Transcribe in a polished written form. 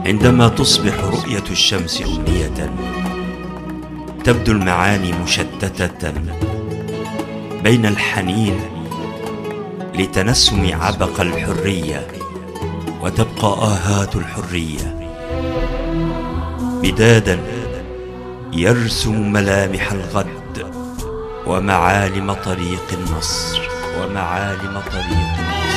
عندما تصبح رؤية الشمس أمنية، تبدو المعاني مشتتة بين الحنين لتنسم عبق الحرية، وتبقى آهات الحرية بدادا يرسم ملامح الغد ومعالم طريق النصر.